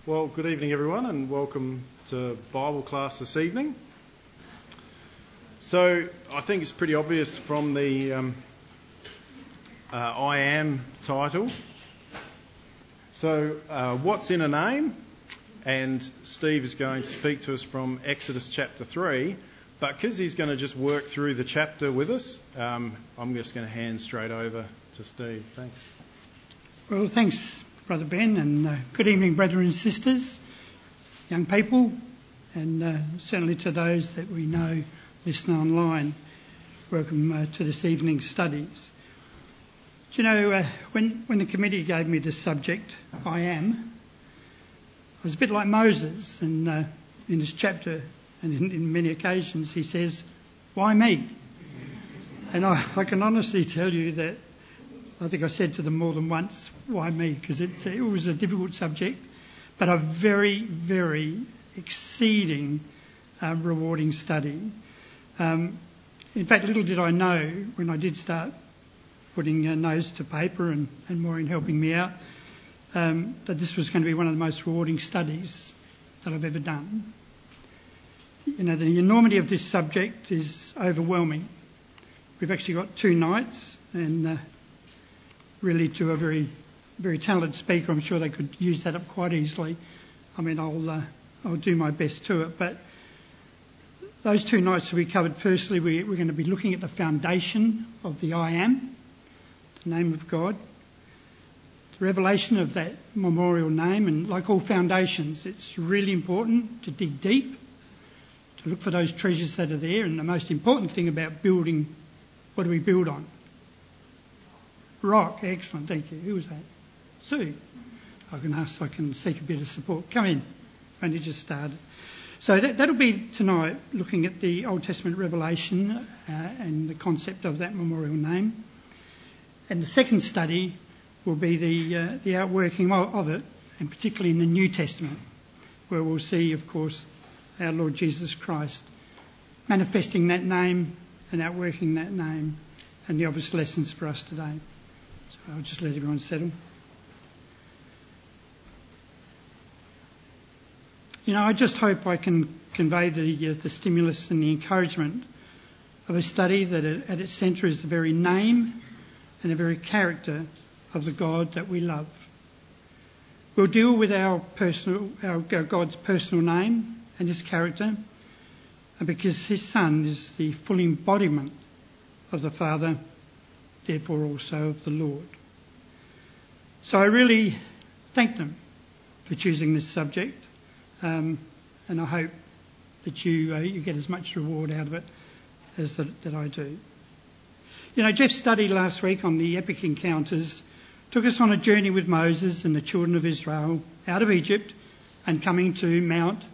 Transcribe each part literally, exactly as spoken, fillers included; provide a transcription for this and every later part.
Well, good evening everyone and welcome to Bible class this evening. So I think it's pretty obvious from the um, uh, I Am title. So uh, what's in a name? And Steve is going to speak to us from Exodus chapter three, but because he's going to just work through the chapter with us, um, I'm just going to hand straight over to Steve. Thanks. Well, thanks, Brother Ben, and uh, good evening, brethren and sisters, young people, and uh, certainly to those that we know listen online. Welcome uh, to this evening's studies. Do you know, uh, when, when the committee gave me this subject, I am, I was a bit like Moses, and uh, in this chapter, and in, in many occasions, he says, "Why me?" And I, I can honestly tell you that I think I said to them more than once, "Why me?" Because it, it was a difficult subject, but a very, very exceeding, uh, rewarding study. Um, in fact, little did I know when I did start putting uh, nose to paper and, and Maureen helping me out, um, that this was going to be one of the most rewarding studies that I've ever done. You know, the enormity of this subject is overwhelming. We've actually got two nights, and uh, really to a very, very talented speaker, I'm sure they could use that up quite easily. I mean, I'll uh, I'll do my best to it. But those two nights that we covered, firstly, we, we're going to be looking at the foundation of the I Am, the name of God, the revelation of that memorial name, and like all foundations, it's really important to dig deep, to look for those treasures that are there. And the most important thing about building, what do we build on? Rock. Excellent, thank you. Who was that? Sue. I can ask, I can seek a bit of support. Come in. Only just started. So that, that'll be tonight, looking at the Old Testament revelation uh, and the concept of that memorial name. And the second study will be the uh, the outworking of, of it, and particularly in the New Testament, where we'll see, of course, our Lord Jesus Christ manifesting that name and outworking that name, and the obvious lessons for us today. So I'll just let everyone settle. You know, I just hope I can convey the, uh, the stimulus and the encouragement of a study that at its centre is the very name and the very character of the God that we love. We'll deal with our personal, our, our God's personal name and his character, and because his Son is the full embodiment of the Father, therefore also of the Lord. So I really thank them for choosing this subject, um, and I hope that you uh, you get as much reward out of it as that, that I do. You know, Jeff's study last week on the epic encounters took us on a journey with Moses and the children of Israel out of Egypt and coming to Mount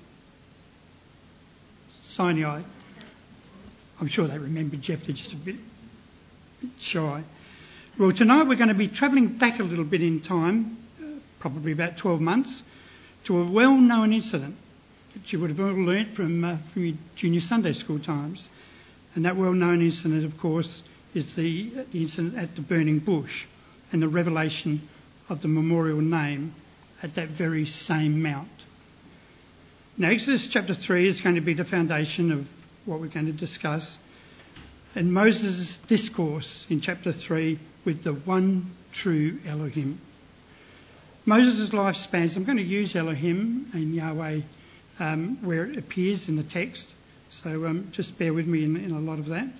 Sinai. I'm sure they remembered Jeff, they're just a bit shy. Well, tonight we're going to be travelling back a little bit in time, uh, probably about twelve months, to a well-known incident that you would have all learnt from, uh, from your junior Sunday school times. And that well-known incident, of course, is the, uh, the incident at the burning bush and the revelation of the memorial name at that very same mount. Now, Exodus chapter three is going to be the foundation of what we're going to discuss. And Moses' discourse in chapter three with the one true Elohim. Moses' life spans, I'm going to use Elohim and Yahweh um, where it appears in the text, so um, just bear with me in, in a lot of that.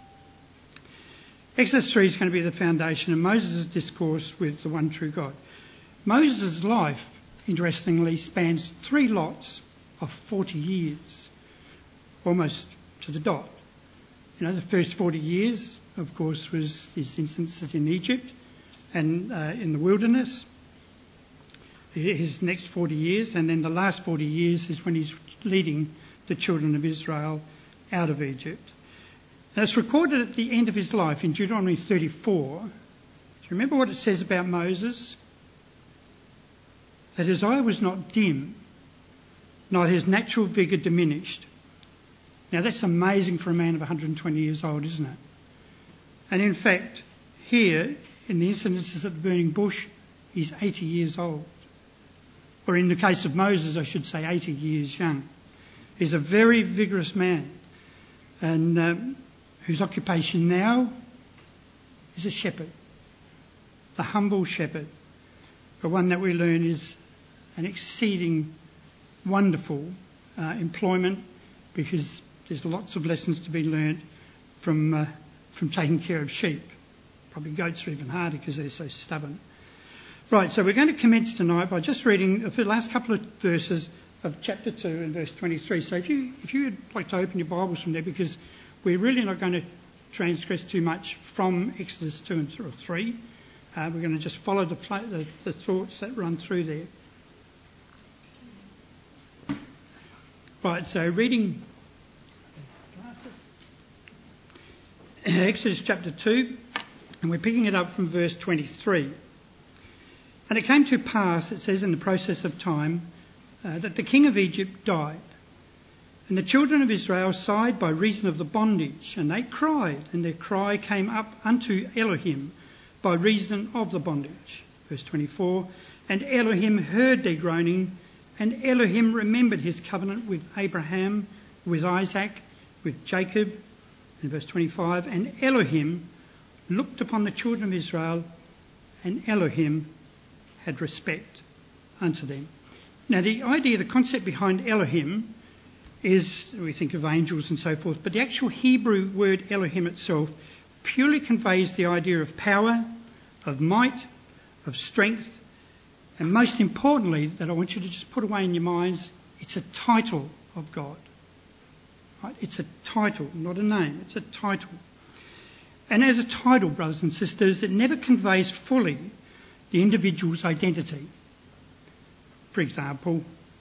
Exodus three is going to be the foundation of Moses' discourse with the one true God. Moses' life, interestingly, spans three lots of forty years, almost to the dot. You know, the first forty years, of course, was his instances in Egypt and uh, in the wilderness. His next forty years, and then the last forty years is when he's leading the children of Israel out of Egypt. Now, it's recorded at the end of his life in Deuteronomy thirty-four. Do you remember what it says about Moses? That his eye was not dim, nor his natural vigour diminished. Now, that's amazing for a man of one hundred twenty years old, isn't it? And in fact, here, in the incidences at the burning bush, he's eighty years old. or in the case of Moses, I should say eighty years young. He's a very vigorous man, and um, whose occupation now is a shepherd, the humble shepherd, but one that we learn is an exceeding wonderful uh, employment, because there's lots of lessons to be learned from uh, from taking care of sheep. Probably goats are even harder because they're so stubborn. Right, so we're going to commence tonight by just reading the last couple of verses of chapter two and verse twenty-three. So if you if you'd like to open your Bibles from there, because we're really not going to transgress too much from Exodus two and three. Uh, we're going to just follow the, the, the thoughts that run through there. Right, so reading Exodus chapter two, and we're picking it up from verse twenty-three. And it came to pass, it says in the process of time, uh, that the king of Egypt died. And the children of Israel sighed by reason of the bondage, and they cried, and their cry came up unto Elohim by reason of the bondage. Verse twenty-four, and Elohim heard their groaning, and Elohim remembered his covenant with Abraham, with Isaac, with Jacob. In verse twenty-five, and Elohim looked upon the children of Israel, and Elohim had respect unto them. Now the idea, the concept behind Elohim is, we think of angels and so forth, but the actual Hebrew word Elohim itself purely conveys the idea of power, of might, of strength, and most importantly, that I want you to just put away in your minds, it's a title of God. Right? It's a title, not a name, it's a title. And as a title, brothers and sisters, it never conveys fully the individual's identity. For example,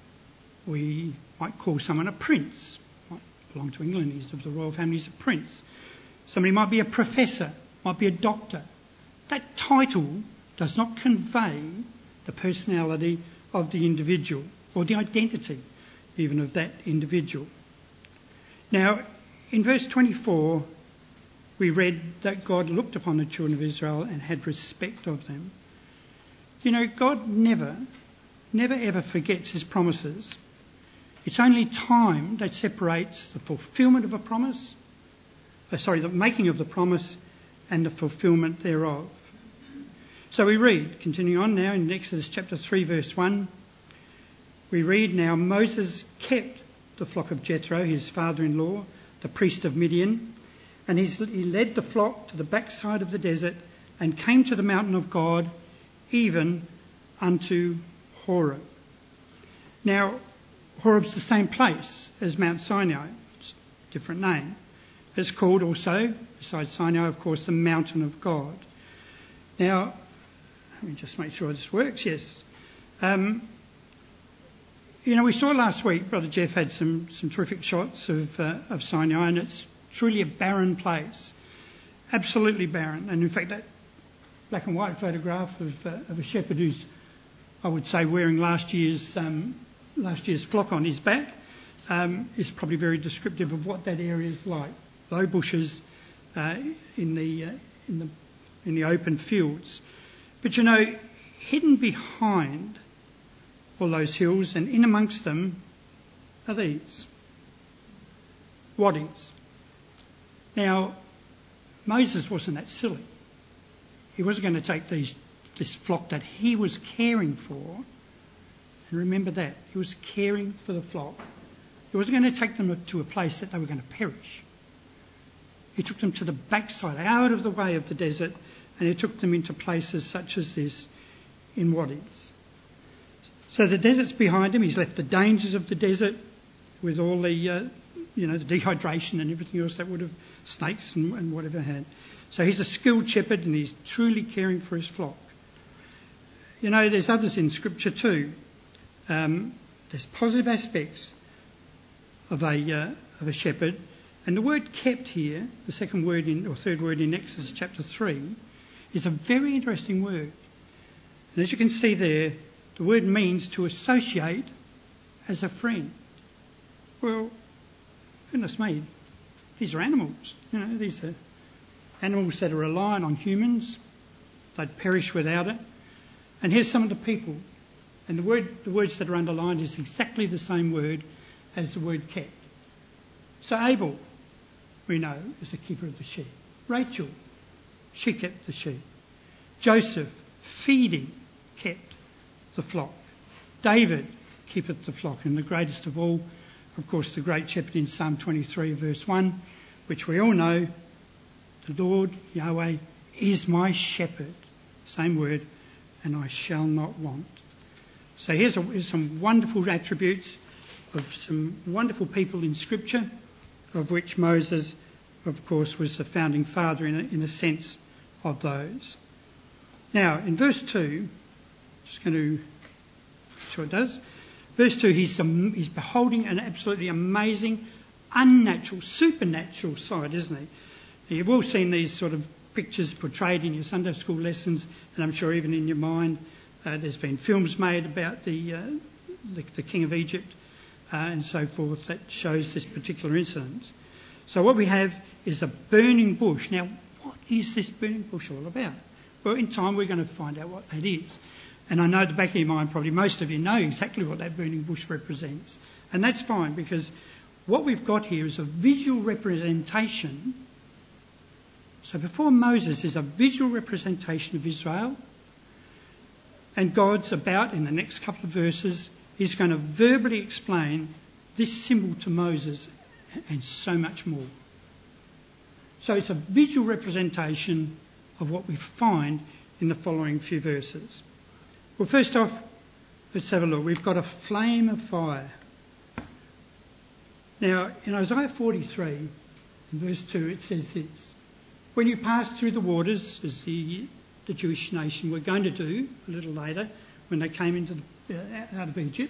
we might call someone a prince. Might belong to England, he's of the royal family, he's a prince. Somebody might be a professor, might be a doctor. That title does not convey the personality of the individual, or the identity even of that individual. Now, in verse twenty-four, we read that God looked upon the children of Israel and had respect of them. You know, God never, never ever forgets his promises. It's only time that separates the fulfilment of a promise, uh, sorry, the making of the promise and the fulfilment thereof. So we read, continuing on now in Exodus chapter three verse one, we read, now Moses kept the flock of Jethro, his father-in-law, the priest of Midian, and he led the flock to the backside of the desert and came to the mountain of God, even unto Horeb. Now, Horeb's the same place as Mount Sinai. It's a different name. It's called also, besides Sinai, of course, the mountain of God. Now, let me just make sure this works. Yes. Um, you know, we saw last week, Brother Jeff had some, some terrific shots of, uh, of Sinai, and it's truly a barren place. Absolutely barren. And in fact, that black and white photograph of, uh, of a shepherd who's, I would say, wearing last year's um, last year's flock on his back um, is probably very descriptive of what that area is like. Low bushes uh, in the uh, in the in the open fields, but you know, hidden behind all those hills and in amongst them are these wadis. Now, Moses wasn't that silly. He wasn't going to take these, this flock that he was caring for, and remember that, he was caring for the flock. He wasn't going to take them to a place that they were going to perish. He took them to the backside, out of the way of the desert, and he took them into places such as this, in wadis. So the desert's behind him. He's left the dangers of the desert with all the, uh, you know, the dehydration and everything else that would have, snakes and, and whatever had. So he's a skilled shepherd and he's truly caring for his flock. You know, there's others in Scripture too. Um, there's positive aspects of a uh, of a shepherd, and the word "kept" here, the second word in or third word in Exodus chapter three, is a very interesting word. And as you can see there, the word means to associate as a friend. Well, goodness me, these are animals. You know, these are animals that are reliant on humans. They'd perish without it. And here's some of the people And the word, the words that are underlined is exactly the same word as the word kept. So Abel, we know, is the keeper of the sheep. Rachel, she kept the sheep. Joseph, feeding, kept the flock. David keepeth the flock. And the greatest of all, of course, the great shepherd in Psalm twenty-three, verse one, which we all know, the Lord, Yahweh, is my shepherd. Same word, and I shall not want. So here's, a, here's some wonderful attributes of some wonderful people in Scripture, of which Moses, of course, was the founding father in a, in a sense of those. Now, in verse two, just going to, sure it does, verse two, he's, um, he's beholding an absolutely amazing, unnatural, supernatural sight, isn't he? Now, you've all seen these sort of pictures portrayed in your Sunday school lessons, and I'm sure even in your mind. Uh, there's been films made about the, uh, the, the King of Egypt uh, and so forth that shows this particular incident. So what we have is a burning bush. Now, what is this burning bush all about? Well, in time we're going to find out what that is. And I know at the back of your mind probably most of you know exactly what that burning bush represents. And that's fine, because what we've got here is a visual representation. So before Moses is a visual representation of Israel. And God's about, in the next couple of verses, is going to verbally explain this symbol to Moses and so much more. So it's a visual representation of what we find in the following few verses. Well, first off, let's have a look. We've got a flame of fire. Now, in Isaiah forty-three, in verse two, it says this: when you pass through the waters, as the the Jewish nation were going to do a little later when they came into the, uh, out of Egypt,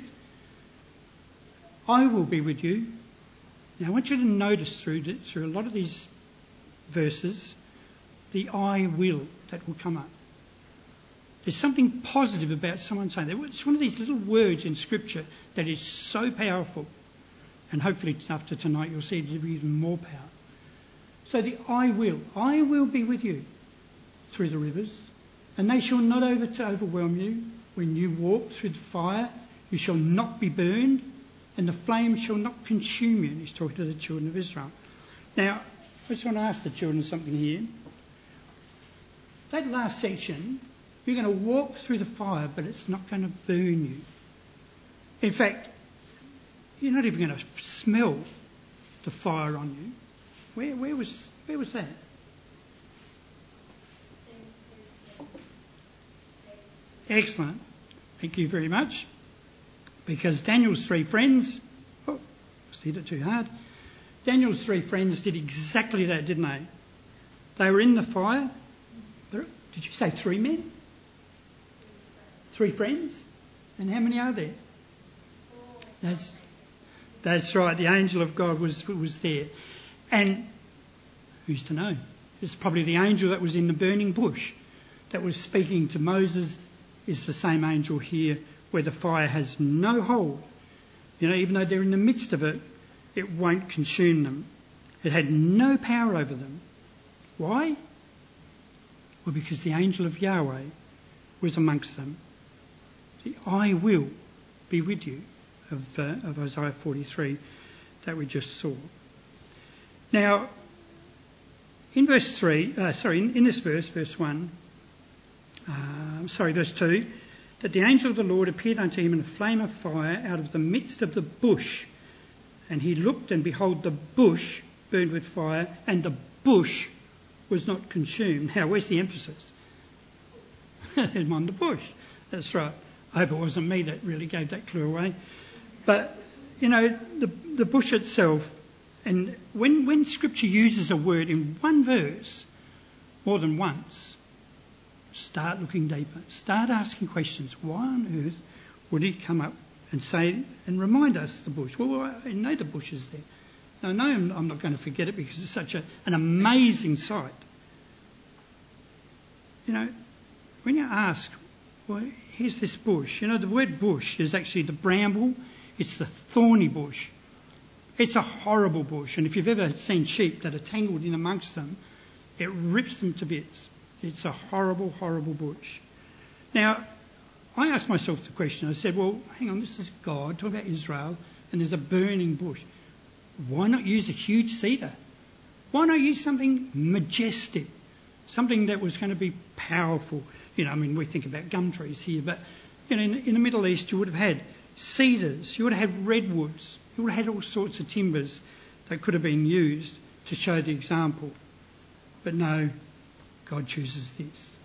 I will be with you. Now I want you to notice through, through a lot of these verses the I will that will come up. There's something positive about someone saying that. It's one of these little words in Scripture that is so powerful, and hopefully after tonight you'll see it will be even more power. So the I will, I will be with you through the rivers, and they shall not over to overwhelm you. When you walk through the fire, you shall not be burned, and the flame shall not consume you. And he's talking to the children of Israel. Now, I just want to ask the children something here. That last section, you're going to walk through the fire, but it's not going to burn you. In fact, you're not even going to smell the fire on you. Where, where was, where was that? Excellent. Thank you very much. Because Daniel's three friends, oh, I hit it too hard. Daniel's three friends did exactly that, didn't they? They were in the fire. Did you say three men? Three friends? And how many are there? That's, that's right. The angel of God was, was there. And who's to know? It's probably the angel that was in the burning bush that was speaking to Moses is the same angel here, where the fire has no hold. You know, even though they're in the midst of it, it won't consume them. It had no power over them. Why? Well, because the angel of Yahweh was amongst them. The I will be with you of, uh, of Isaiah forty-three that we just saw. Now, in verse three, uh, sorry, in, in this verse, verse one, uh, sorry, verse two, that the angel of the Lord appeared unto him in a flame of fire out of the midst of the bush. And he looked, and behold, the bush burned with fire, and the bush was not consumed. Now, where's the emphasis? On the bush. That's right. I hope it wasn't me that really gave that clue away. But, you know, the, the bush itself, and when, when Scripture uses a word in one verse more than once, start looking deeper. Start asking questions. Why on earth would he come up and say and remind us the bush? Well, I know the bush is there. I know I'm, I'm not going to forget it because it's such a, an amazing sight. You know, when you ask, well, here's this bush. You know, the word bush is actually the bramble. It's the thorny bush. It's a horrible bush. And if you've ever seen sheep that are tangled in amongst them, it rips them to bits. It's a horrible, horrible bush. Now, I asked myself the question. I said, well, hang on, this is God talking about Israel, and there's a burning bush. Why not use a huge cedar? Why not use something majestic, something that was going to be powerful? You know, I mean, we think about gum trees here, but you know, in, in the Middle East, you would have had cedars, you would have had redwoods, you would have had all sorts of timbers that could have been used to show the example. But no, God chooses this.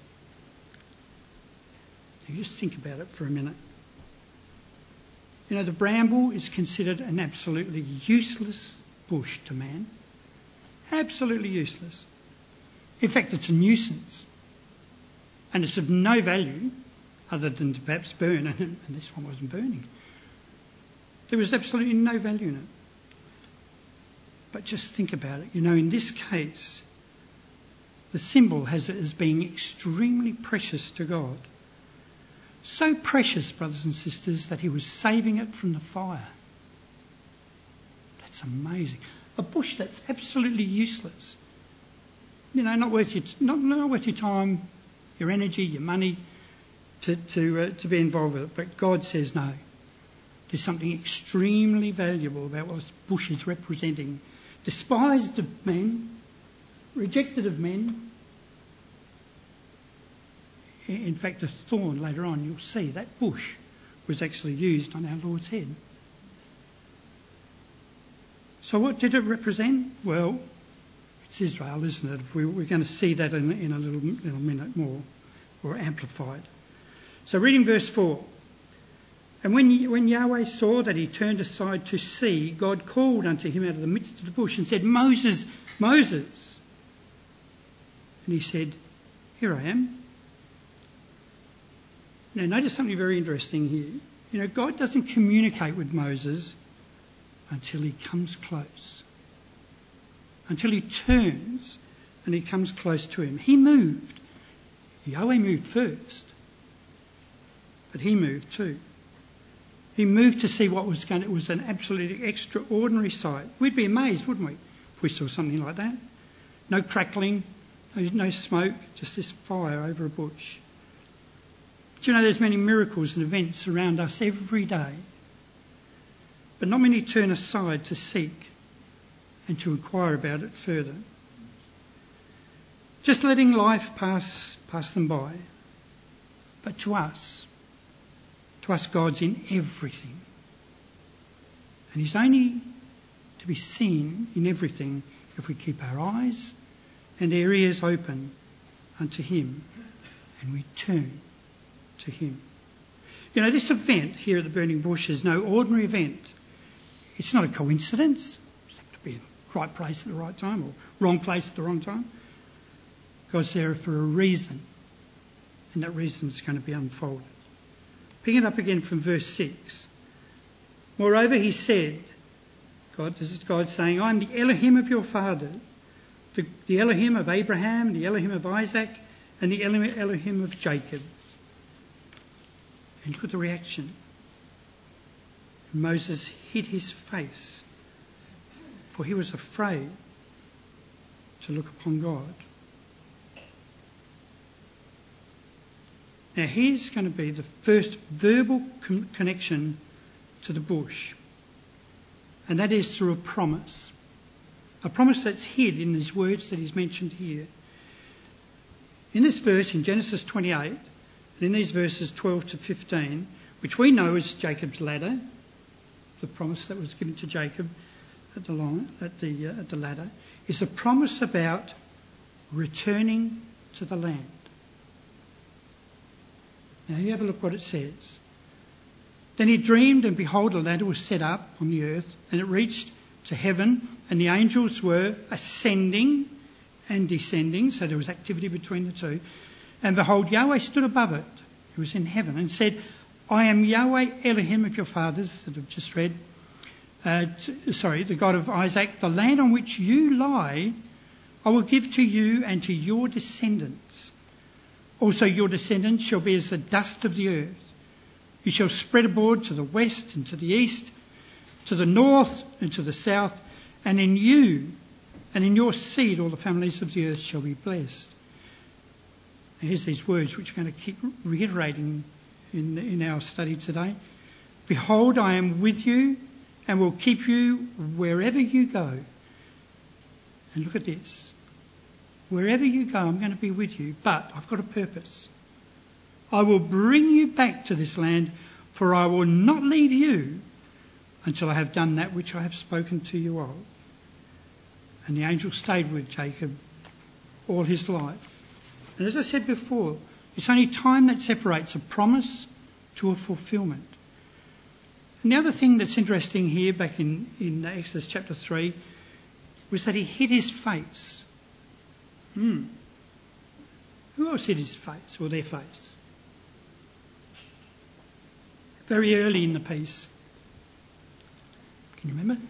Now just think about it for a minute. You know, the bramble is considered an absolutely useless bush to man. Absolutely useless. In fact, it's a nuisance. And it's of no value other than to perhaps burn, and this one wasn't burning. There was absolutely no value in it. But just think about it. You know, in this case, the symbol has it as being extremely precious to God. So precious, brothers and sisters, that he was saving it from the fire. That's amazing. A bush that's absolutely useless. You know, not worth your, not, not worth your time, your energy, your money to, to, uh, to be involved with it. But God says no. There's something extremely valuable about what this bush is representing. Despised of men, rejected of men. In fact, a thorn later on, you'll see that bush was actually used on our Lord's head. So what did it represent? Well, it's Israel, isn't it? We're going to see that in, in a little, little minute more, or amplified. So reading verse four. And when, when Yahweh saw that he turned aside to see, God called unto him out of the midst of the bush and said, Moses, Moses. And he said, Here I am. Now notice something very interesting here. You know, God doesn't communicate with Moses until he comes close. Until he turns and he comes close to him. He moved. Yahweh moved first. But he moved too. He moved to see what was going to... It was an absolutely extraordinary sight. We'd be amazed, wouldn't we, if we saw something like that? No crackling, no, no smoke, just this fire over a bush. Do you know there's many miracles and events around us every day? But not many turn aside to seek and to inquire about it further. Just letting life pass, pass them by. But to us, to us God's in everything. And he's only to be seen in everything if we keep our eyes and our ears open unto him and we turn to him. You know, this event here at the Burning Bush is no ordinary event. It's not a coincidence. It's to be in the right place at the right time or wrong place at the wrong time. God's there for a reason. And that reason is going to be unfolded. Picking it up again from verse six. Moreover, he said, God, this is God saying, I am the Elohim of your father, the, the Elohim of Abraham, the Elohim of Isaac, and the Elohim of Jacob. And look at the reaction. Moses hid his face, for he was afraid to look upon God. Now here's going to be the first verbal con- connection to the bush. And that is through a promise. A promise that's hid in these words that he's mentioned here. In this verse, in Genesis twenty-eight, and in these verses twelve to fifteen, which we know as Jacob's ladder, the promise that was given to Jacob at the, long, at the, uh, at the ladder, is a promise about returning to the land. Now you have a look what it says. Then he dreamed, and behold, a ladder was set up on the earth, and it reached to heaven, and the angels were ascending and descending, so there was activity between the two. And behold, Yahweh stood above it, who was in heaven, and said, I am Yahweh Elohim of your fathers, that I've just read, uh, t- sorry, the God of Isaac. The land on which you lie, I will give to you and to your descendants. Also your descendants shall be as the dust of the earth. You shall spread abroad to the west and to the east, to the north and to the south, and in you and in your seed all the families of the earth shall be blessed. Now here's these words which are going to keep reiterating in, in our study today. Behold, I am with you and will keep you wherever you go. And look at this. Wherever you go, I'm going to be with you, but I've got a purpose. I will bring you back to this land, for I will not leave you until I have done that which I have spoken to you of. And the angel stayed with Jacob all his life. And as I said before, it's only time that separates a promise to a fulfilment. And the other thing that's interesting here, back in, in Exodus chapter three, was that he hid his face. Hmm. Who else hid his face, or their face? Very early in the piece. Can you remember?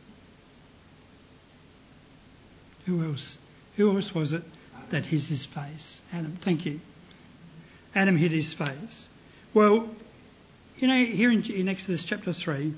Who else? Who else was it that hid his face? Adam. Thank you. Adam hid his face. Well, you know, here in, in Exodus chapter three,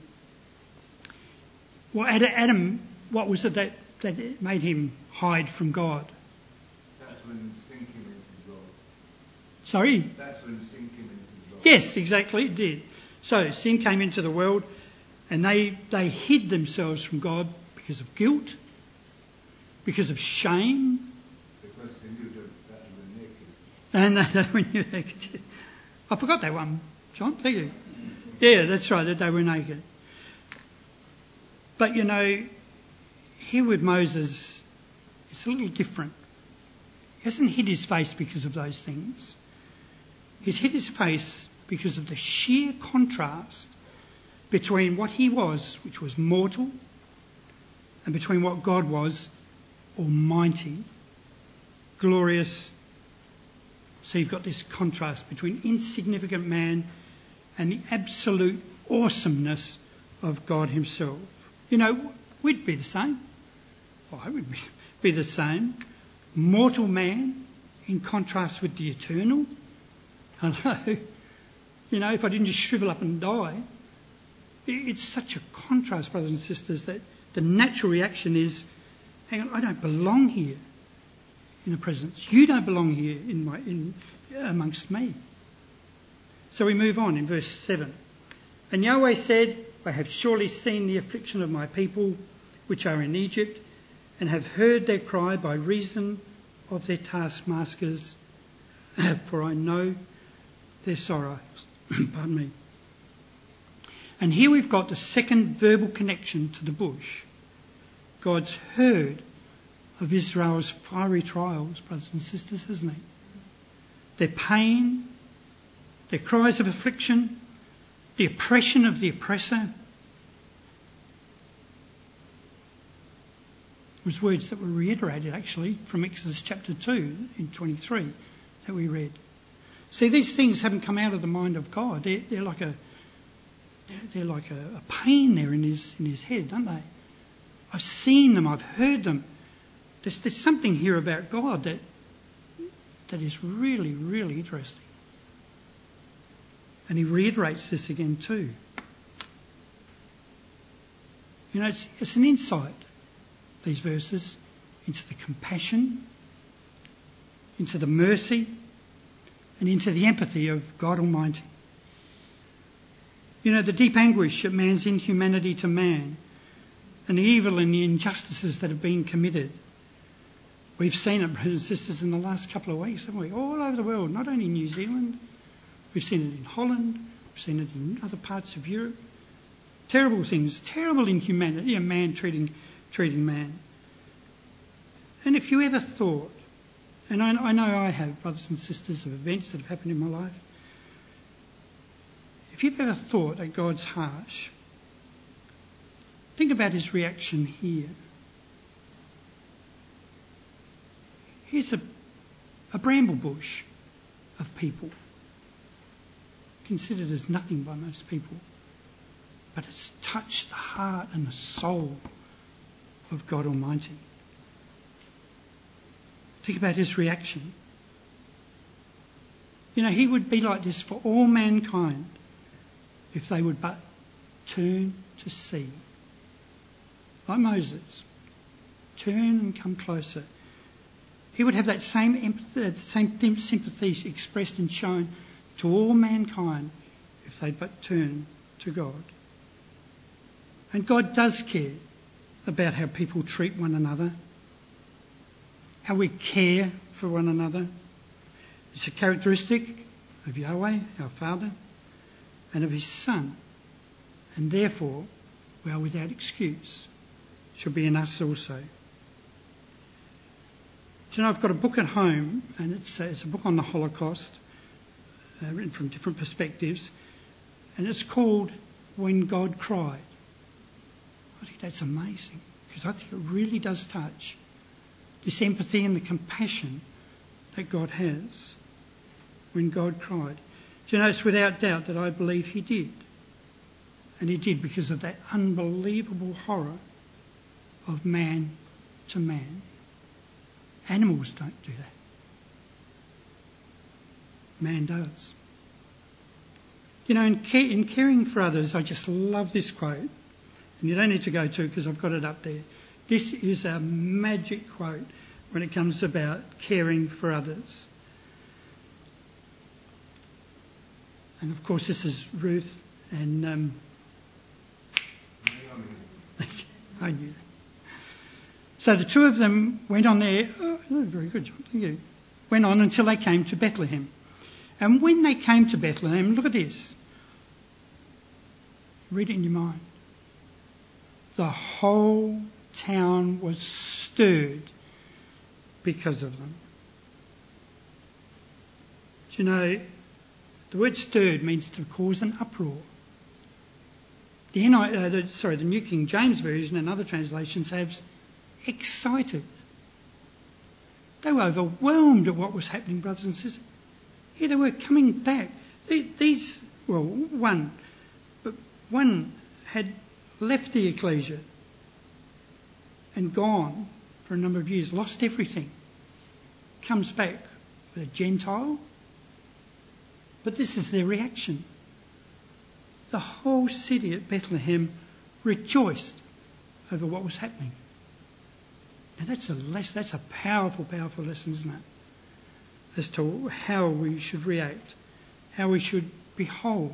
well, Adam, what was it that, that made him hide from God? That's when sin came into the world. Sorry? That's when sin came into the world. Yes, exactly, it did. So sin came into the world and they, they hid themselves from God because of guilt, because of shame. Because they knew that they were naked. And they were naked. I forgot that one, John, thank you. Yeah, that's right, that they were naked. But, you know, here with Moses, it's a little different. He hasn't hid his face because of those things. He's hid his face because of the sheer contrast between what he was, which was mortal, and between what God was, almighty, glorious. So you've got this contrast between insignificant man and the absolute awesomeness of God himself. You know, we'd be the same. Well, I would be, be the same. Mortal man in contrast with the eternal. Hello. You know, if I didn't just shrivel up and die. It's such a contrast, brothers and sisters, that the natural reaction is, hang on, I don't belong here in the presence. You don't belong here in my in amongst me. So we move on in verse seven. And Yahweh said, I have surely seen the affliction of my people which are in Egypt, and have heard their cry by reason of their taskmasters, for I know their sorrows. Pardon me. And here we've got the second verbal connection to the bush. God's heard of Israel's fiery trials, brothers and sisters, hasn't he? Their pain, their cries of affliction, the oppression of the oppressor. It was words that were reiterated actually from Exodus chapter two in twenty-three that we read. See, these things haven't come out of the mind of God. They're, they're like a they're like a, a pain there in his in his head, don't they? I've seen them, I've heard them. There's, there's something here about God that that is really, really interesting. And he reiterates this again too. You know, it's, it's an insight, these verses, into the compassion, into the mercy, and into the empathy of God Almighty. You know, the deep anguish at man's inhumanity to man, and the evil and the injustices that have been committed. We've seen it, brothers and sisters, in the last couple of weeks, haven't we? All over the world, not only New Zealand. We've seen it in Holland. We've seen it in other parts of Europe. Terrible things, terrible inhumanity, a man treating, treating man. And if you ever thought, and I, I know I have, brothers and sisters, of events that have happened in my life, if you've ever thought that God's harsh, think about his reaction here. Here's a, a bramble bush of people, considered as nothing by most people, but it's touched the heart and the soul of God Almighty. Think about his reaction. You know, he would be like this for all mankind if they would but turn to see. Like Moses, turn and come closer. He would have that same empathy, that same sympathy expressed and shown to all mankind if they but turn to God. And God does care about how people treat one another, how we care for one another. It's a characteristic of Yahweh, our Father, and of his Son, and therefore we are without excuse. Should be in us also. Do you know, I've got a book at home, and it's a, it's a book on the Holocaust, uh, written from different perspectives, and it's called When God Cried. I think that's amazing, because I think it really does touch this empathy and the compassion that God has when God cried. Do you know, it's without doubt that I believe he did. And he did because of that unbelievable horror of man to man. Animals don't do that. Man does. You know, in, care, in caring for others, I just love this quote. And you don't need to go to it because I've got it up there. This is a magic quote when it comes about caring for others. And of course, this is Ruth and um, I knew that. So the two of them went on their, oh, very good, John, thank you, went on until they came to Bethlehem. And when they came to Bethlehem, look at this. Read it in your mind. The whole town was stirred because of them. Do you know, the word stirred means to cause an uproar. The, N I, uh, the, sorry, the New King James Version and other translations have excited. They were overwhelmed at what was happening, brothers and sisters. Here they were coming back. These, well, one, but one had left the ecclesia and gone for a number of years, lost everything, comes back with a Gentile. But this is their reaction. The whole city at Bethlehem rejoiced over what was happening. Now that's a less, that's a powerful, powerful lesson, isn't it? As to how we should react, how we should behold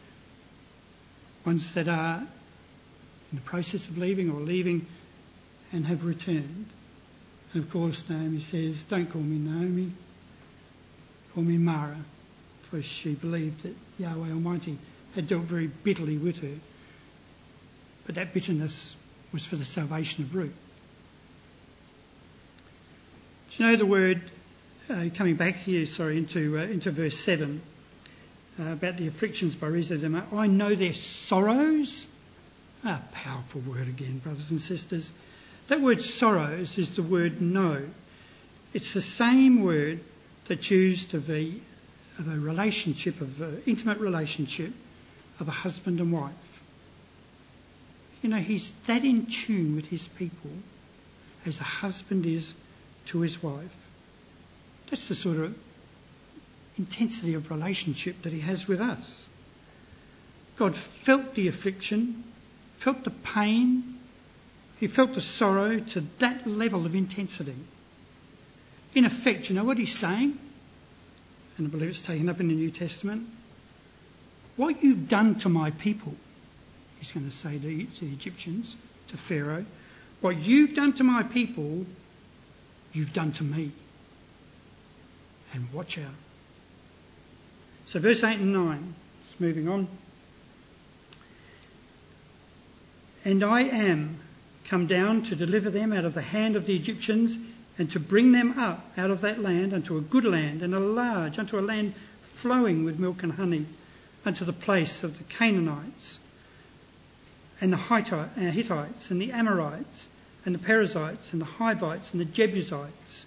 ones that are in the process of leaving or leaving and have returned. And of course, Naomi says, "Don't call me Naomi, call me Mara," for she believed that Yahweh Almighty had dealt very bitterly with her. But that bitterness was for the salvation of Ruth. Do you know the word, uh, coming back here, sorry, into uh, into verse seven, uh, about the afflictions by reason of them, I know their sorrows. A powerful word again, brothers and sisters. That word sorrows is the word know. It's the same word that's used of a, of a relationship, of an intimate relationship of a husband and wife. You know, he's that in tune with his people as a husband is to his wife. That's the sort of intensity of relationship that he has with us. God felt the affliction, felt the pain, he felt the sorrow to that level of intensity. In effect, you know what he's saying? And I believe it's taken up in the New Testament. What you've done to my people, he's going to say to the Egyptians, to Pharaoh, what you've done to my people, you've done to me. And watch out. So verse eight and nine, just moving on. And I am come down to deliver them out of the hand of the Egyptians and to bring them up out of that land unto a good land and a large, unto a land flowing with milk and honey, unto the place of the Canaanites and the Hittites and the Amorites and the Perizzites and the Hivites and the Jebusites.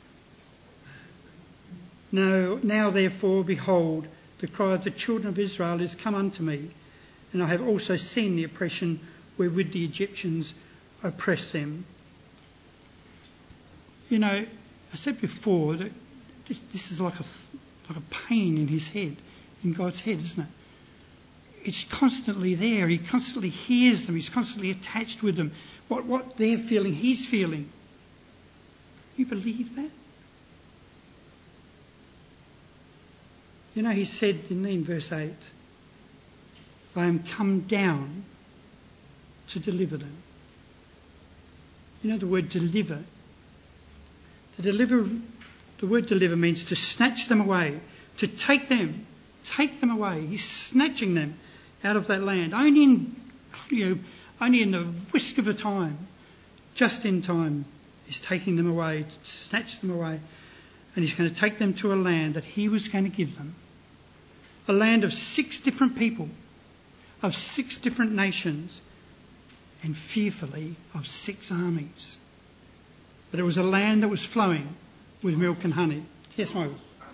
Now, now therefore, behold, the cry of the children of Israel is come unto me, and I have also seen the oppression wherewith the Egyptians oppress them. You know, I said before that this, this is like a, like a pain in his head, in God's head, isn't it? It's constantly there. He constantly hears them. He's constantly attached with them. What, what they're feeling, he's feeling. You believe that? You know, he said in, in verse eight, I am come down to deliver them. You know the word deliver? To deliver, the word deliver means to snatch them away, to take them, take them away. He's snatching them out of that land. Only in, you know, only in the whisk of a time, just in time, he's taking them away, to snatch them away. And he's going to take them to a land that he was going to give them. A land of six different people, of six different nations, and fearfully of six armies. But it was a land that was flowing with milk and honey. Yes, Michael?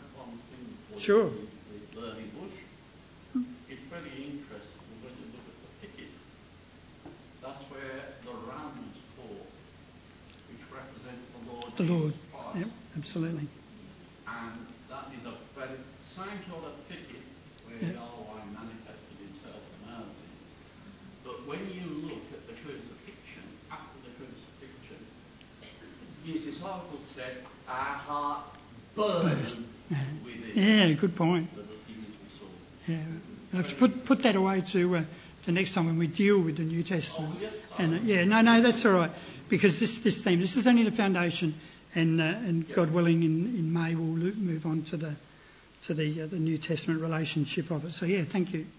Sure. The burning bush. It's very interesting when you look at the thicket. That's where the rams fall, which represents the Lord. The Lord. Jesus Christ. Yep, absolutely. And that is a very same sort of thicket where Yep. Yahweh manifested himself in the mountain. But when you look at the crucifixion, after the crucifixion, his disciples said, our heart burned Yeah. within Yeah, good point. the things we saw. Yeah, we'll have to put put that away to uh, the next time when we deal with the New Testament. Oh, yes, and uh, yeah, no, no, that's all right, because this this theme, this is only the foundation, and uh, and God willing, in, in May we'll lo- move on to the to the uh, the New Testament relationship of it. So yeah, thank you.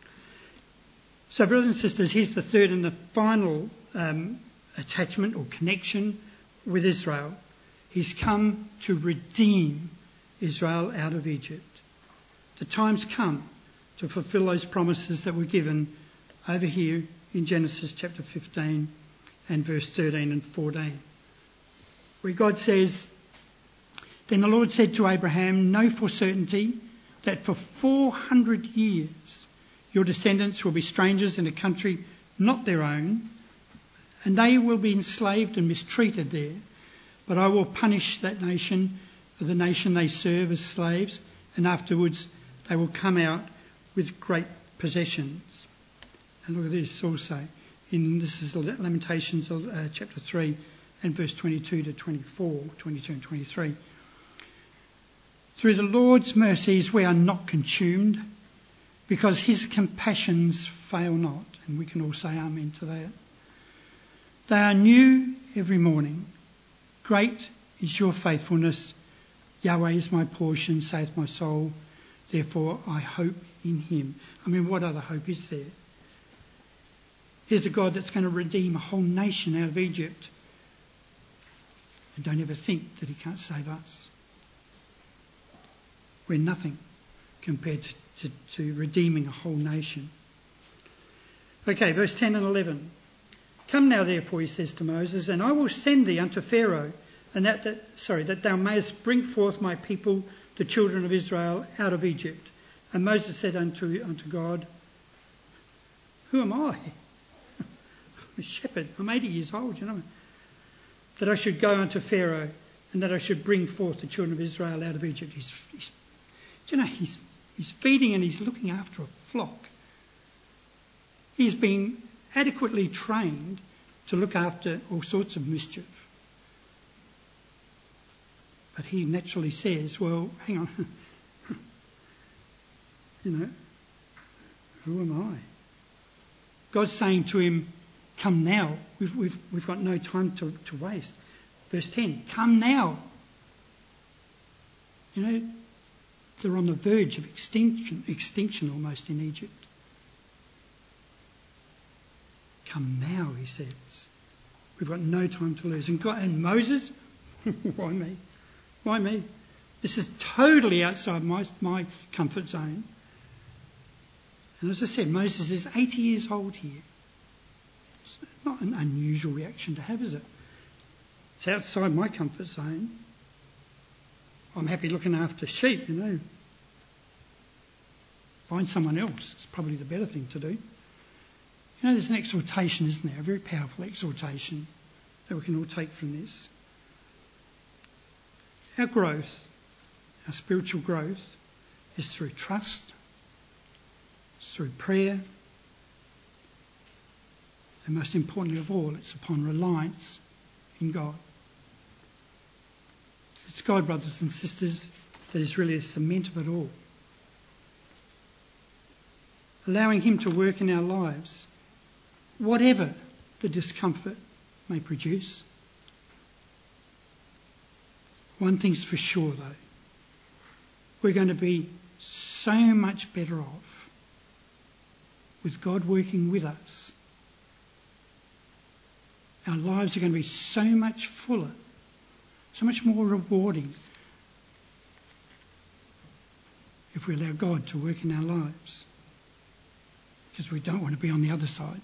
So brothers and sisters, here's the third and the final um, attachment or connection with Israel. He's come to redeem Israel out of Egypt. The time's come to fulfill those promises that were given over here in Genesis chapter fifteen and verse thirteen and fourteen, where God says, then the Lord said to Abraham, know for certainty that for four hundred years your descendants will be strangers in a country not their own, and they will be enslaved and mistreated there. But I will punish that nation for the nation they serve as slaves, and afterwards they will come out with great possessions. And look at this also. In this is Lamentations uh, chapter three and verse twenty-two to twenty-four, twenty-two and twenty-three. Through the Lord's mercies we are not consumed, because his compassions fail not. And we can all say amen to that. They are new every morning. Great is your faithfulness. Yahweh is my portion, saith my soul. Therefore I hope in him. I mean, what other hope is there? Here's a God that's going to redeem a whole nation out of Egypt. And don't ever think that he can't save us. We're nothing compared to, to, to redeeming a whole nation. Okay, verse ten and eleven. Come now, therefore, he says to Moses, and I will send thee unto Pharaoh, and that, that sorry, that thou mayest bring forth my people, the children of Israel, out of Egypt. And Moses said unto, unto God, who am I? I'm a shepherd. I'm eighty years old, you know. That I should go unto Pharaoh, and that I should bring forth the children of Israel out of Egypt. He's, he's, do you know, he's, he's feeding and he's looking after a flock. He's been adequately trained to look after all sorts of mischief. But he naturally says, well, hang on. You know, who am I? God's saying to him, come now. We've, we've, we've got no time to, to waste. Verse ten, come now. You know, they're on the verge of extinction, extinction almost in Egypt. Come now, he says. We've got no time to lose. And, God, and Moses, why me? Why me? This is totally outside my, my comfort zone. And as I said, Moses is eighty years old here. It's not an unusual reaction to have, is it? It's outside my comfort zone. I'm happy looking after sheep, you know. Find someone else. It's probably the better thing to do. You know, there's an exhortation, isn't there? A very powerful exhortation that we can all take from this. Our growth, our spiritual growth, is through trust, it's through prayer, and most importantly of all, it's upon reliance in God. It's God, brothers and sisters, that is really the cement of it all. allowing him to work in our lives, whatever the discomfort may produce. One thing's for sure though, we're going to be so much better off with God working with us. Our lives are going to be so much fuller, so much more rewarding if we allow God to work in our lives, because we don't want to be on the other side.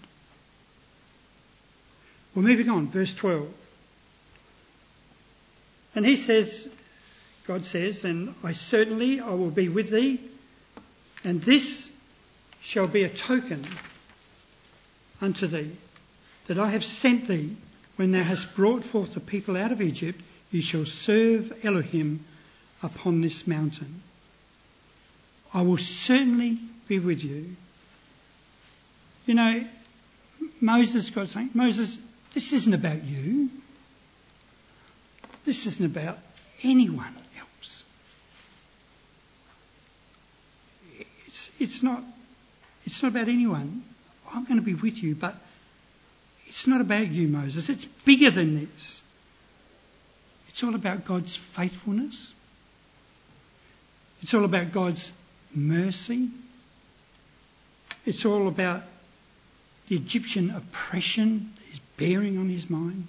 Well, moving on, verse twelve. And he says, God says, and I certainly I will be with thee, and this shall be a token unto thee, that I have sent thee. When thou hast brought forth the people out of Egypt, you shall serve Elohim upon this mountain. I will certainly be with you. You know, Moses, God saying, Moses, this isn't about you. This isn't about anyone else. It's, it's not, it's not about anyone. I'm going to be with you, but it's not about you, Moses. It's bigger than this. It's all about God's faithfulness. It's all about God's mercy. It's all about the Egyptian oppression that is bearing on his mind.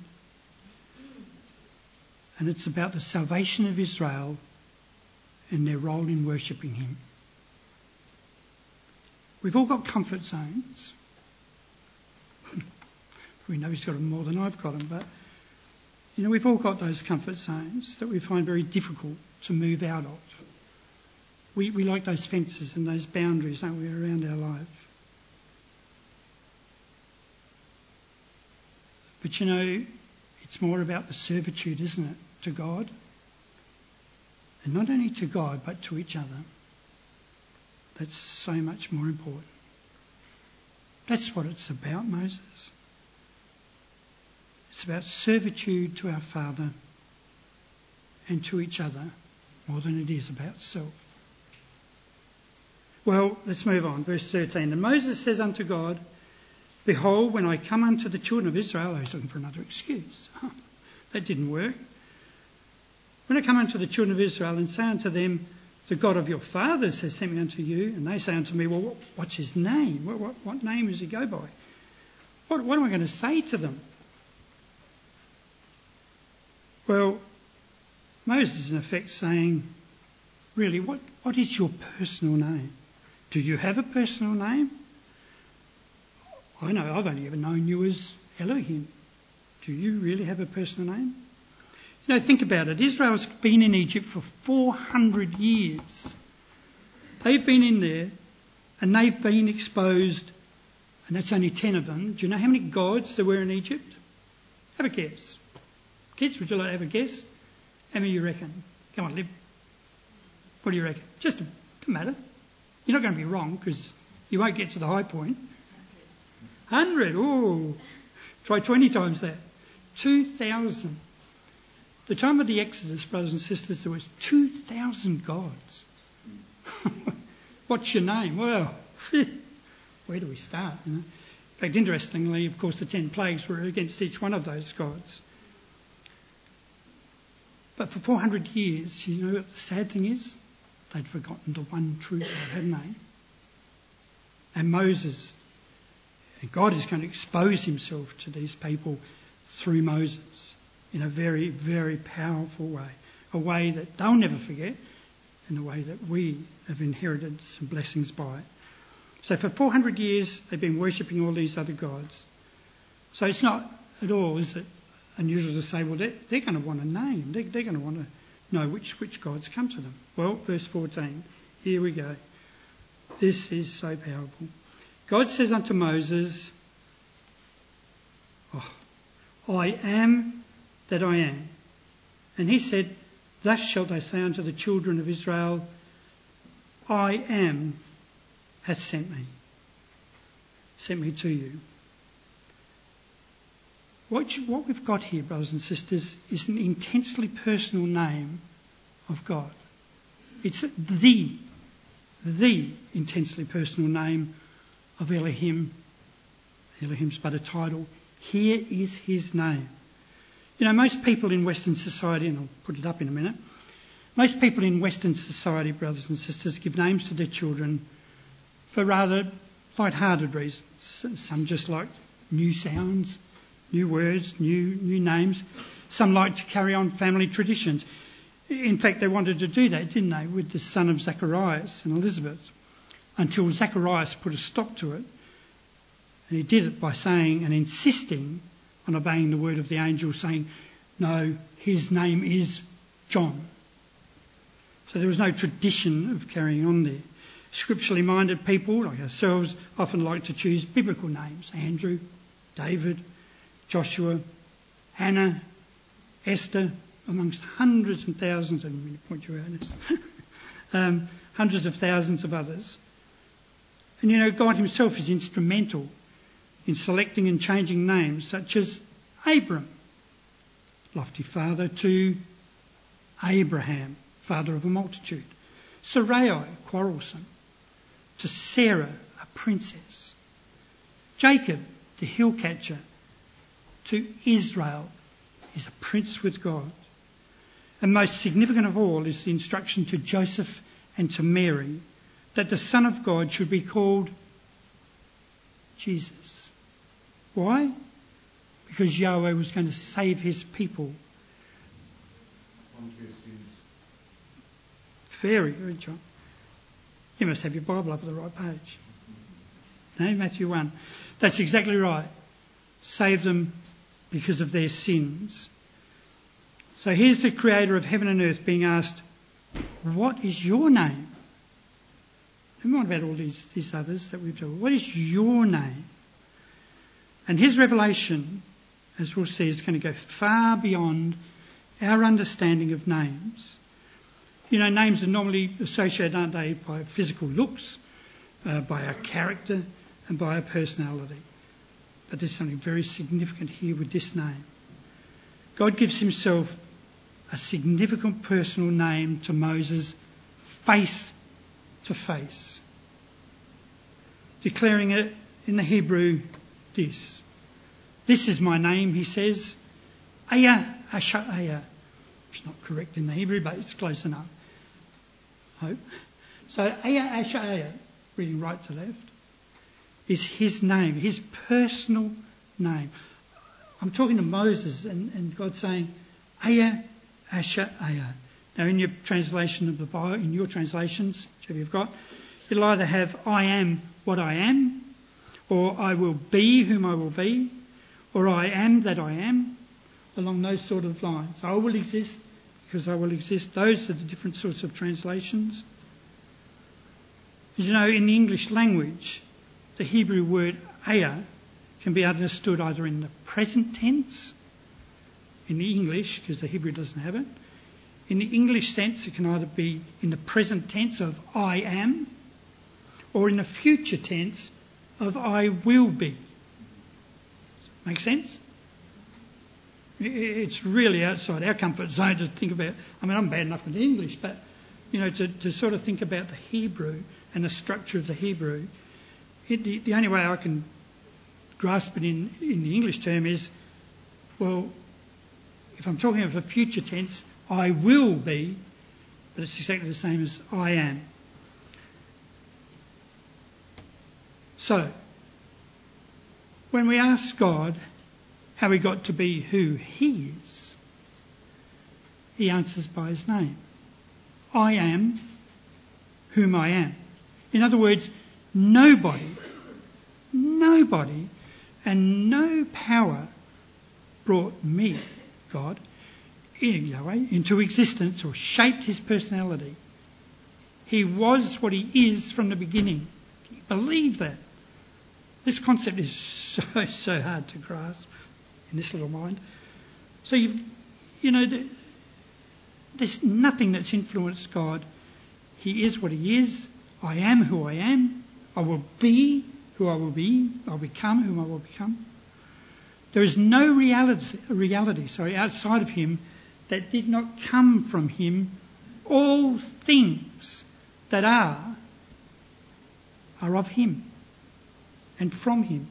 And it's about the salvation of Israel and their role in worshipping him. We've all got comfort zones. We know he's got them more than I've got them, but you know, we've all got those comfort zones that we find very difficult to move out of. We, we like those fences and those boundaries, don't we, around our life. But you know, it's more about the servitude, isn't it, to God? And not only to God, but to each other. That's so much more important. That's what it's about, Moses. It's about servitude to our Father and to each other more than it is about self. Well, let's move on. Verse thirteen. And Moses says unto God, Behold, when I come unto the children of Israel, oh, he's looking for another excuse. Oh, that didn't work. When I come unto the children of Israel and say unto them, The God of your fathers has sent me unto you, and they say unto me, Well, what, what's his name? What, what, what name does he go by? What, what am I going to say to them? Well, Moses is in effect saying, really, what, what is your personal name? Do you have a personal name? I know I've only ever known you as Elohim. Do you really have a personal name? You know, think about it. Israel's been in Egypt for four hundred years. They've been in there and they've been exposed, and that's only ten of them. Do you know how many gods there were in Egypt? Have a guess. Kids, would you like to have a guess? How many you reckon? Come on, Liv. What do you reckon? Just a, doesn't matter. You're not going to be wrong because you won't get to the high point. Hundred. Oh, try twenty times that. Two thousand. The time of the Exodus, brothers and sisters, there was two thousand gods. What's your name? Well, where do we start? You know? In fact, interestingly, of course, the ten plagues were against each one of those gods. But for four hundred years, you know what the sad thing is? They'd forgotten the one true God, hadn't they? And Moses, and God is going to expose himself to these people through Moses in a very, very powerful way. A way that they'll never forget, and a way that we have inherited some blessings by. So for four hundred years, they've been worshipping all these other gods. So it's not at all, is it, unusual to say, well, they're, they're going to want a name. They're, they're going to want to know which, which gods come to them. Well, verse fourteen, here we go. This is so powerful. God says unto Moses, oh, I am that I am. And he said, Thus shalt thou say unto the children of Israel, I am hath sent me. Sent me to you. What, you, what we've got here, brothers and sisters, is an intensely personal name of God. It's the, the intensely personal name of Elohim. Elohim's but a title. Here is his name. You know, most people in Western society, and I'll put it up in a minute, most people in Western society, brothers and sisters, give names to their children for rather light-hearted reasons. Some just like new sounds, new words, new new names. Some like to carry on family traditions. In fact, they wanted to do that, didn't they, with the son of Zacharias and Elizabeth, until Zacharias put a stop to it. And he did it by saying and insisting on obeying the word of the angel, saying, no, his name is John. So there was no tradition of carrying on there. Scripturally minded people like ourselves often like to choose biblical names. Andrew, David, Joshua, Hannah, Esther, amongst hundreds and thousands, and I'm going to point you out, um, hundreds of thousands of others. And you know, God himself is instrumental in selecting and changing names such as Abram, lofty father, to Abraham, father of a multitude. Sarai, quarrelsome, to Sarah, a princess. Jacob, the hill catcher, to Israel, is a prince with God. And most significant of all is the instruction to Joseph and to Mary that the Son of God should be called Jesus. Why? Because Yahweh was going to save his people. Very good, John. You must have your Bible up at the right page. No, Matthew one. That's exactly right. Save them because of their sins. So here's the creator of heaven and earth being asked, what is your name? Never mind about all these, these others that we've done. What is your name? And his revelation, as we'll see, is going to go far beyond our understanding of names. You know, names are normally associated, aren't they, by physical looks, uh, by our character, and by our personality. But there's something very significant here with this name. God gives himself a significant personal name to Moses face to face, declaring it in the Hebrew this. This is my name, he says. Aya Asha'aya. It's not correct in the Hebrew, but it's close enough. I hope. So Aya Asha'aya, reading right to left, is his name, his personal name. I'm talking to Moses and, and God saying, Aya Asha'aya. Now in your translation of the Bible, in your translations, whichever you've got, it'll either have I am what I am, or I will be whom I will be, or I am that I am, along those sort of lines. I will exist because I will exist. Those are the different sorts of translations. As you know, in the English language, the Hebrew word aya can be understood either in the present tense, in the English, because the Hebrew doesn't have it. In the English sense, it can either be in the present tense of I am, or in the future tense of I will be. Make sense? It's really outside our comfort zone to think about. I mean, I'm bad enough with English, but, you know, to, to sort of think about the Hebrew and the structure of the Hebrew, it, the, the only way I can grasp it in, in the English term is, well, if I'm talking of a future tense, I will be, but it's exactly the same as I am. So, when we ask God how he got to be who he is, he answers by his name. I am whom I am. In other words, nobody, nobody and no power brought me, God, Yahweh, into existence or shaped his personality. He was what he is from the beginning. Can you believe that? This concept is so, so hard to grasp in this little mind. So, you've, you know, there's nothing that's influenced God. He is what he is. I am who I am. I will be who I will be. I'll become whom I will become. There is no reality, reality sorry, outside of him that did not come from him. All things that are, are of him. and from him.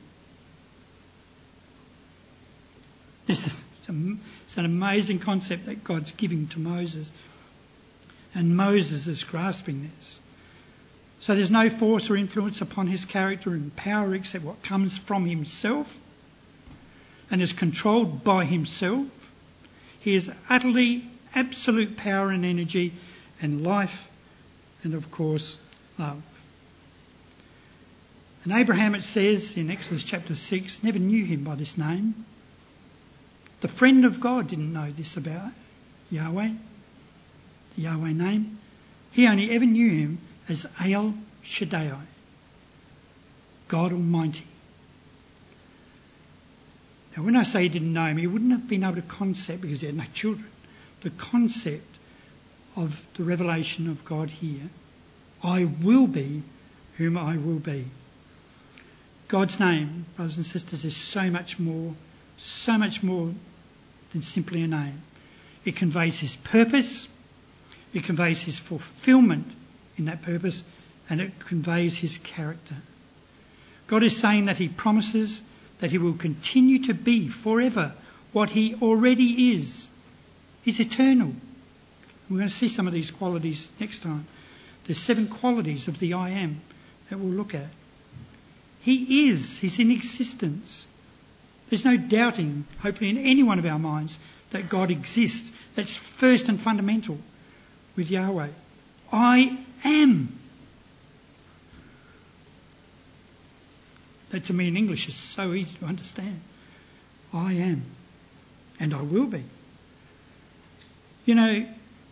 This is it's an amazing concept that God's giving to Moses. And Moses is grasping this. So there's no force or influence upon his character and power except what comes from himself and is controlled by himself. He is utterly absolute power and energy and life and, of course, love. And Abraham, it says in Exodus chapter six, never knew him by this name. The friend of God didn't know this about Yahweh, the Yahweh name. He only ever knew him as El Shaddai, God Almighty. Now, when I say he didn't know him, he wouldn't have been able to concept, because he had no children, the concept of the revelation of God here. I will be whom I will be. God's name, brothers and sisters, is so much more, so much more than simply a name. It conveys his purpose, it conveys his fulfilment in that purpose, and it conveys his character. God is saying that he promises that he will continue to be forever what he already is. He's eternal. We're going to see some of these qualities next time. There's seven qualities of the I am that we'll look at. He is. He's in existence. There's no doubting, hopefully in any one of our minds, that God exists. That's first and fundamental with Yahweh. I am. That to me in English is so easy to understand. I am. And I will be. You know,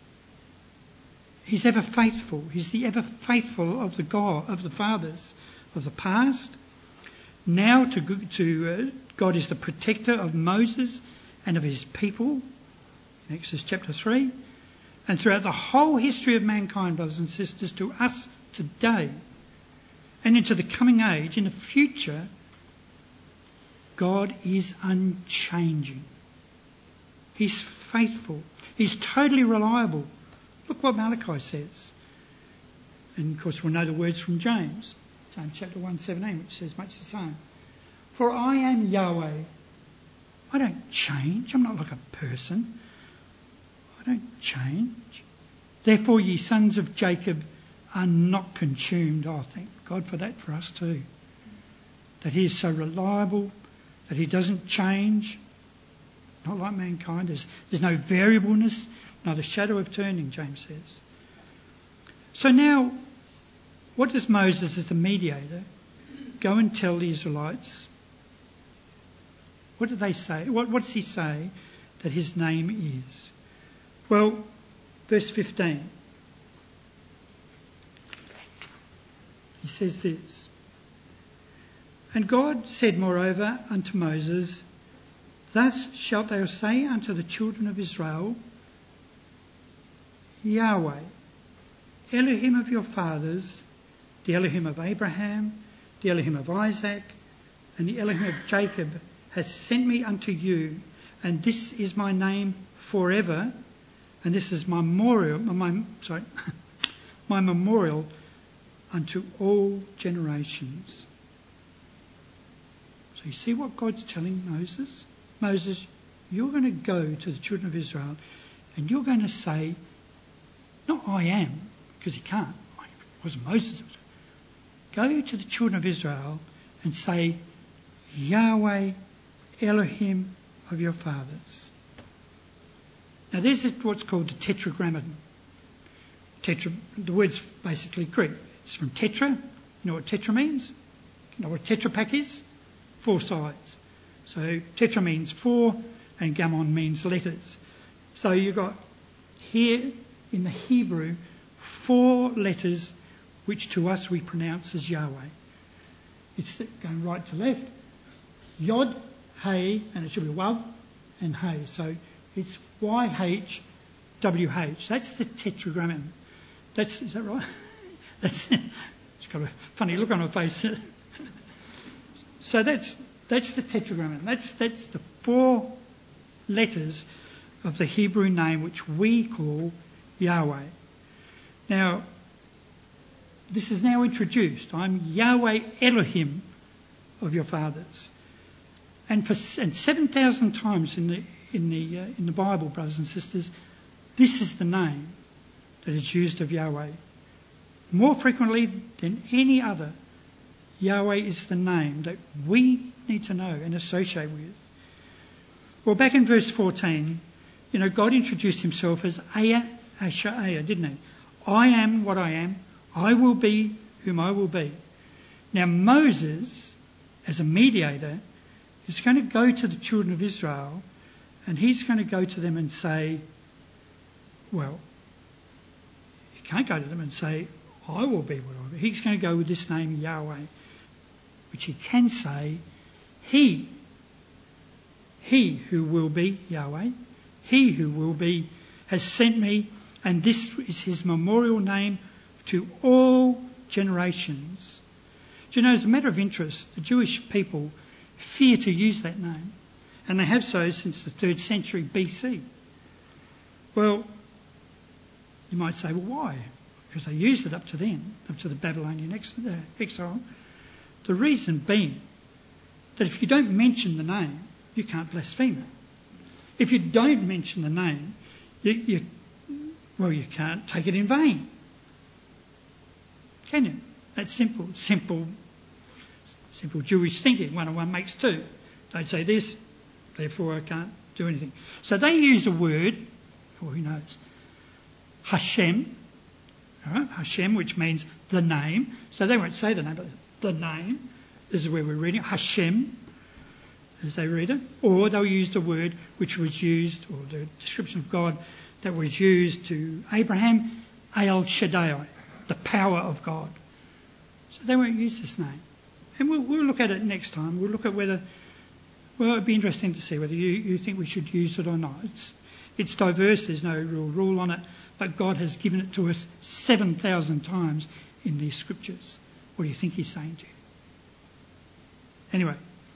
he's ever faithful. He's the ever faithful of the God, of the fathers of the past. Now to, to uh, God is the protector of Moses and of his people. In Exodus chapter three. And throughout the whole history of mankind, brothers and sisters, to us today and into the coming age, in the future, God is unchanging. He's faithful. He's totally reliable. Look what Malachi says. And of course we'll know the words from James. James chapter one seventeen, which says much the same. For I am Yahweh. I don't change. I'm not like a person. I don't change. Therefore ye sons of Jacob are not consumed. Oh, thank God for that for us too. That he is so reliable, that he doesn't change. Not like mankind. There's, there's no variableness, not a shadow of turning, James says. So now, what does Moses as the mediator go and tell the Israelites? What do they say? What, what does he say that his name is? Well, verse fifteen. He says this. And God said moreover unto Moses, Thus shalt thou say unto the children of Israel, Yahweh, Elohim of your fathers, the Elohim of Abraham, the Elohim of Isaac, and the Elohim of Jacob, hath sent me unto you, and this is my name forever, and this is my memorial, my, sorry, my memorial unto all generations. So you see what God's telling Moses? Moses, you're going to go to the children of Israel and you're going to say, not I am, because he can't. It wasn't Moses. It was, go to the children of Israel and say, Yahweh, Elohim of your fathers. Now there's what's called the tetragrammaton. Tetra, the word's basically Greek. It's from tetra. You know what tetra means? You know what tetra pack is? Four sides. So tetra means four and gammon means letters. So you've got here in the Hebrew four letters which to us we pronounce as Yahweh. It's going right to left. Yod, Hey, and it should be Wav and Hey. So it's Y H W H. That's the tetragrammaton. That's, is that right? That's, it's got a funny look on her face. So that's that's the tetragrammaton. That's that's the four letters of the Hebrew name which we call Yahweh. Now, this is now introduced. I'm Yahweh Elohim of your fathers. And for and seven thousand times in the in the uh, in the Bible, brothers and sisters, this is the name that is used of Yahweh. More frequently than any other, Yahweh is the name that we need to know and associate with. Well, back in verse fourteen, you know, God introduced himself as Aya Asher Aya, didn't he? I am what I am. I will be whom I will be. Now, Moses, as a mediator, is going to go to the children of Israel and he's going to go to them and say, well, he can't go to them and say, I will be what I will be. He's going to go with this name, Yahweh, which he can say, He, He who will be Yahweh, He who will be has sent me, and this is his memorial name to all generations. Do you know, as a matter of interest, the Jewish people fear to use that name, and they have so since the third century B C. Well, you might say, well, why? Because they used it up to then, up to the Babylonian exile. The reason being that if you don't mention the name, you can't blaspheme it. If you don't mention the name, you, you well, you can't take it in vain. Can you? That's simple, simple, simple Jewish thinking. One and one makes two. Don't say this, therefore I can't do anything. So they use a word, well, who knows, Hashem, all right, Hashem, which means the name. So they won't say the name, but the name. This is where we're reading it, Hashem, as they read it. Or they'll use the word which was used, or the description of God that was used to Abraham, El Shaddai, the power of God. So they won't use this name. And we'll, we'll look at it next time. We'll look at whether, well, it'd be interesting to see whether you, you think we should use it or not. It's, it's diverse, there's no real rule on it, but God has given it to us seven thousand times in these scriptures. What do you think he's saying to you? Anyway.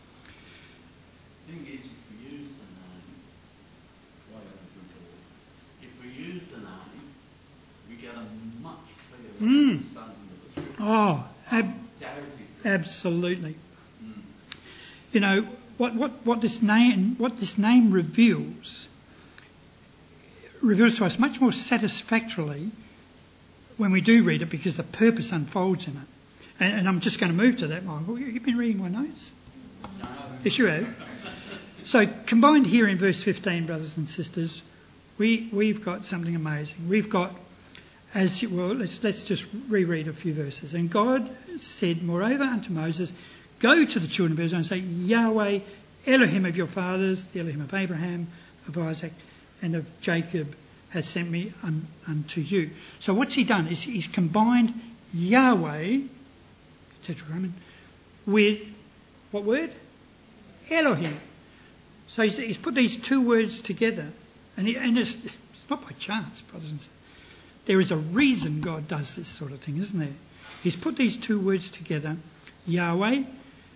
The thing is, if we use the name, why haven't we If we use the name, we get a much clearer Mm. understanding of the scripture. Oh, ab- Undoubtedly. absolutely. Mm. You know, what, what, what this name what this name reveals reveals to us much more satisfactorily when we do read it, because the purpose unfolds in it. And, and I'm just going to move to that, Michael. You've been reading my notes? No. Yes, you have. So combined here in verse fifteen, brothers and sisters, we, we've got something amazing. We've got, as you, well, let's, let's just reread a few verses. And God said, moreover, unto Moses, go to the children of Israel and say, Yahweh, Elohim of your fathers, the Elohim of Abraham, of Isaac, and of Jacob, has sent me un, unto you. So what's he done is he's combined Yahweh, Tetragrammaton, with what word? Elohim. So he's, he's put these two words together, and, he, and it's, it's not by chance, brothers and sisters. There is a reason God does this sort of thing, isn't there? He's put these two words together, Yahweh,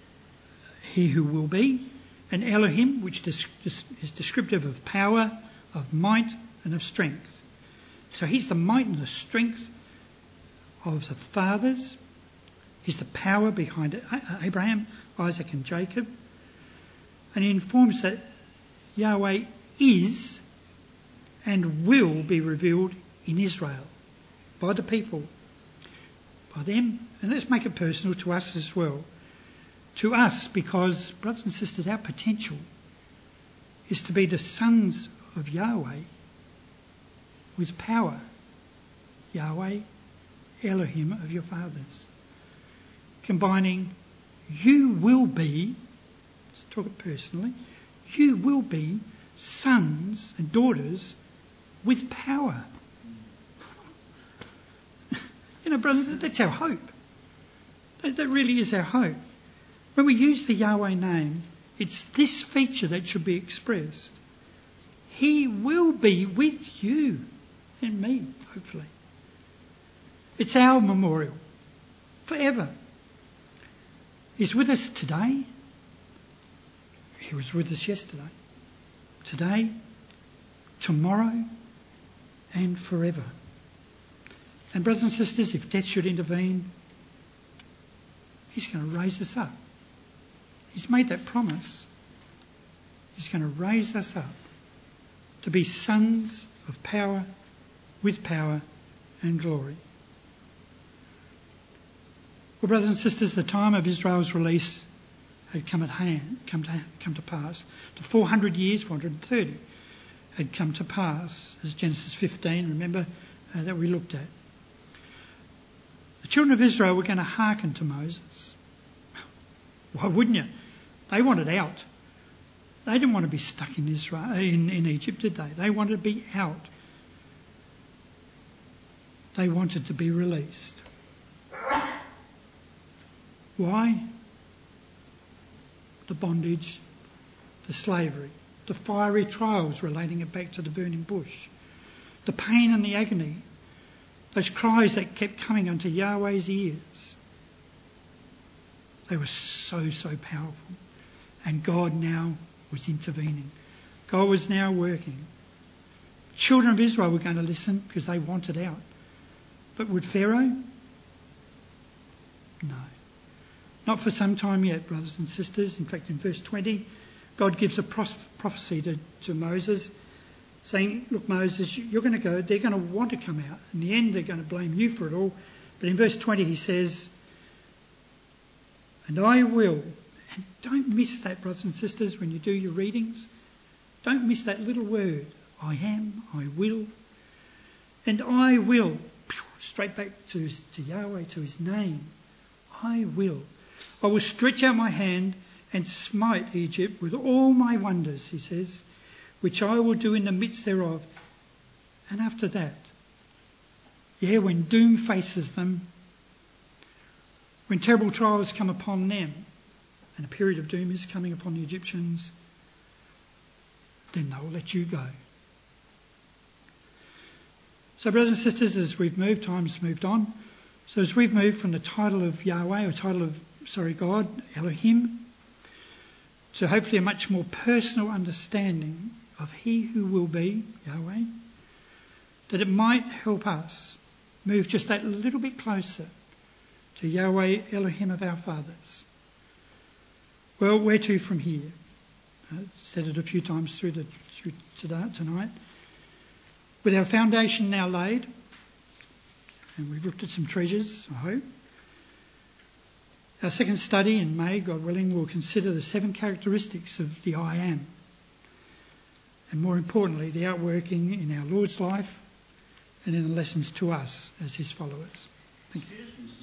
he who will be, and Elohim, which is descriptive of power, of might, and of strength. So he's the might and the strength of the fathers. He's the power behind Abraham, Isaac, and Jacob. And he informs that Yahweh is and will be revealed in Israel by the people, by them. And let's make it personal to us as well. To us, because, brothers and sisters, our potential is to be the sons of Yahweh with power. Yahweh, Elohim of your fathers. Combining, you will be, let's talk it personally, you will be sons and daughters with power. You know, brothers, that's our hope. That, that really is our hope. When we use the Yahweh name, it's this feature that should be expressed. He will be with you and me, hopefully. It's our memorial forever. He's with us today. He was with us yesterday. Today, tomorrow, and forever. And brothers and sisters, if death should intervene, he's going to raise us up. He's made that promise. He's going to raise us up to be sons of power, with power and glory. Well, brothers and sisters, the time of Israel's release had come at hand, come to, come to pass. The four hundred years, four hundred thirty, had come to pass, as Genesis fifteen, remember, uh, that we looked at. The children of Israel were going to hearken to Moses. Why wouldn't you? They wanted out. They didn't want to be stuck in Israel, in, in Egypt, did they? They wanted to be out. They wanted to be released. Why? The bondage, the slavery, the fiery trials relating it back to the burning bush, the pain and the agony, those cries that kept coming unto Yahweh's ears. They were so, so powerful. And God now was intervening. God was now working. Children of Israel were going to listen because they wanted out. But would Pharaoh? No. Not for some time yet, brothers and sisters. In fact, in verse twenty, God gives a prophecy to, to Moses saying, look, Moses, you're going to go, they're going to want to come out. In the end, they're going to blame you for it all. But in verse twenty, he says, and I will, and don't miss that, brothers and sisters, when you do your readings. Don't miss that little word, I am, I will. And I will, straight back to, to Yahweh, to his name. I will. I will stretch out my hand and smite Egypt with all my wonders, he says, which I will do in the midst thereof. And after that, yeah, when doom faces them, when terrible trials come upon them, and a period of doom is coming upon the Egyptians, then they will let you go. So, brothers and sisters, as we've moved, time's moved on. So as we've moved from the title of Yahweh, or title of, sorry, God, Elohim, to hopefully a much more personal understanding of He who will be, Yahweh, that it might help us move just that little bit closer to Yahweh, Elohim of our fathers. Well, where to from here? I said it a few times through, the, through today, tonight. With our foundation now laid, and we've looked at some treasures, I hope. Our second study in May, God willing, will consider the seven characteristics of the I Am. And more importantly, the outworking in our Lord's life and in the lessons to us as his followers. Thank you.